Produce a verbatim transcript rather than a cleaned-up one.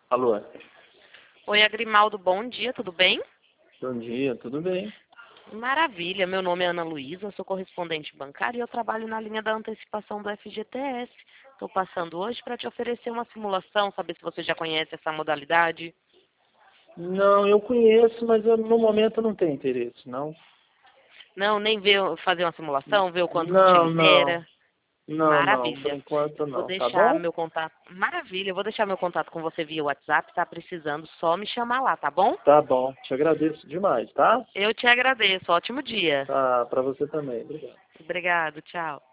Alô, Oi, Agrimaldo, bom dia, tudo bem? bom dia, tudo bem? Maravilha, meu nome é Ana Luísa, sou correspondente bancária e eu trabalho na linha da antecipação do F G T S. Estou passando hoje para te oferecer uma simulação, saber se você já conhece essa modalidade. Não, eu conheço, mas eu, no momento eu não tenho interesse, não. Não, nem ver, fazer uma simulação, ver o quanto que te Não, não, libera. não, não, por Maravilha. enquanto Vou não, tá deixar bom? meu contato. Maravilha, eu vou deixar meu contato com você via WhatsApp, tá precisando, só me chamar lá, tá bom? Tá bom, te agradeço demais, tá? Eu te agradeço, ótimo dia. Tá, pra você também, obrigado. Obrigado, tchau.